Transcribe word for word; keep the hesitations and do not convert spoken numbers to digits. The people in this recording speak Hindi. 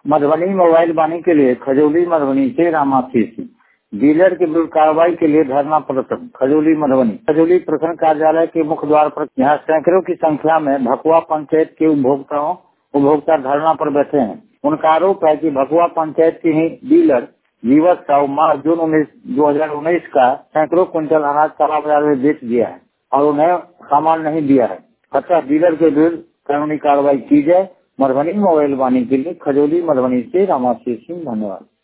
मधुबनी मोबाइल वाणी के लिए खजौली मधुबनी से रामाशीष सिंह। डीलर के विरुद्ध कार्रवाई के लिए धरना प्रदर्शन खजौली मधुबनी। खजौली प्रखंड कार्यालय के मुख्य द्वार पर यहाँ सैकड़ों की संख्या में भकुआ पंचायत के उपभोक्ताओं उपभोक्ता धरना पर बैठे हैं। उनका आरोप है कि भकुआ पंचायत के ही डीलर जीवक साहू मार्च जून उन्नीस दो हजार उन्नीस का सैकड़ों क्विंटल अनाज काला बाजार में बेच दिया है और उन्हें सामान नहीं दिया है। अतः डीलर के विरुद्ध कानूनी कार्रवाई की जाए। मधुबनी मोबाइल वाणी के लिए खजौली मधुबनी से रामाशीष सिंह। धन्यवाद।